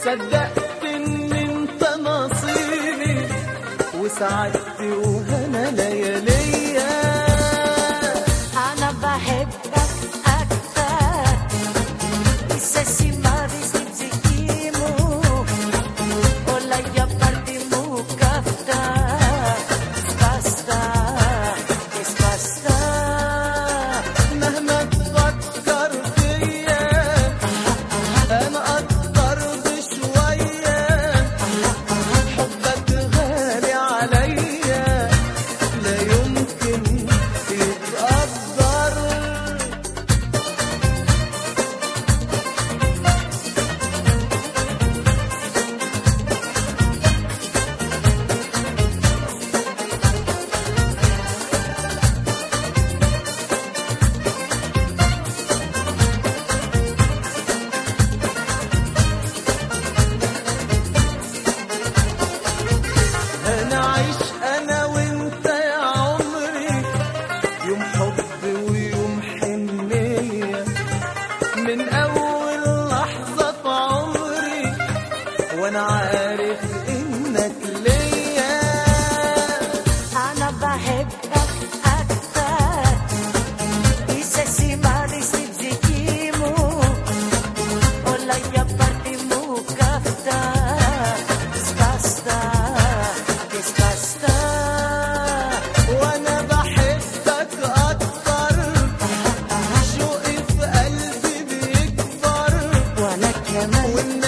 صدقت ان انت نصيبي وسعدتي وهنا لياليا. انا بحبك اكتر اساسي ما بيسيبكيمو ولا يبردي مو كفتا باستا باستا. مهما تفكر فيا انا اقدر بشويه، حبك غالي عليا لا يمكن يتقدر. انا عايش انا وانت يا عمري، يوم حب ويوم حنية، من اول لحظة في عمري وانا عارف انك ليا. انا بحبك اكتر اساسي ما بيسيبكيمو ولا يبردي مو كفتا باستا باستا. وانا بحبك اكتر، شوقي في قلبي بيكبر، وانا كمان وان